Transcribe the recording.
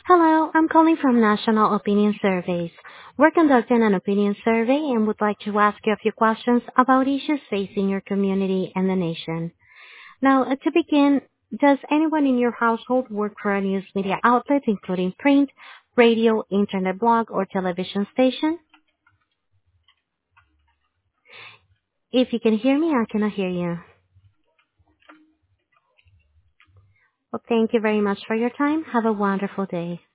Hello, I'm calling from National Opinion Surveys. We're conducting an opinion survey and would like to ask you a few questions about issues facing your community and the nation. Now, to begin, does anyone in your household work for a news media outlet, including print, radio, internet blog, or television station? If you can hear me, I cannot hear you. Well, thank you very much for your time. Have a wonderful day.